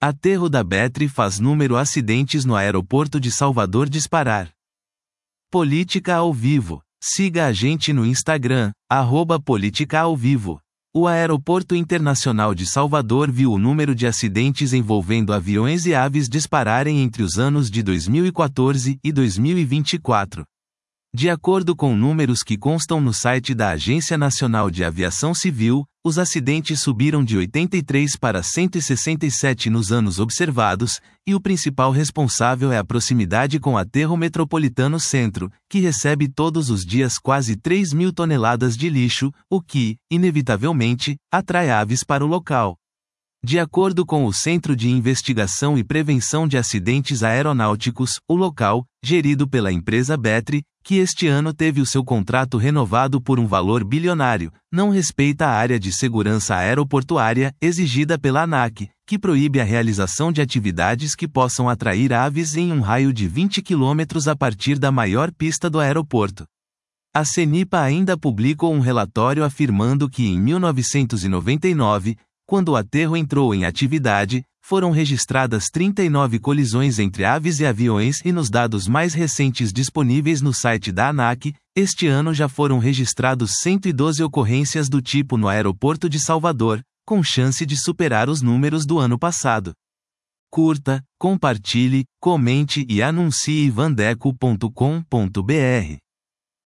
Aterro da Betri faz número acidentes no aeroporto de Salvador disparar. Política ao vivo. Siga a gente no Instagram, @política-ao-vivo. O Aeroporto Internacional de Salvador viu o número de acidentes envolvendo aviões e aves dispararem entre os anos de 2014 e 2024. De acordo com números que constam no site da Agência Nacional de Aviação Civil, os acidentes subiram de 83 para 167 nos anos observados, e o principal responsável é a proximidade com o Aterro Metropolitano Centro, que recebe todos os dias quase 3.000 toneladas de lixo, o que, inevitavelmente, atrai aves para o local. De acordo com o Centro de Investigação e Prevenção de Acidentes Aeronáuticos, o local, gerido pela empresa Betri, que este ano teve o seu contrato renovado por um valor bilionário, não respeita a área de segurança aeroportuária exigida pela ANAC, que proíbe a realização de atividades que possam atrair aves em um raio de 20 km a partir da maior pista do aeroporto. A CENIPA ainda publicou um relatório afirmando que em 1999, quando o aterro entrou em atividade, foram registradas 39 colisões entre aves e aviões e nos dados mais recentes disponíveis no site da ANAC, este ano já foram registrados 112 ocorrências do tipo no aeroporto de Salvador, com chance de superar os números do ano passado. Curta, compartilhe, comente e anuncie vandeco.com.br.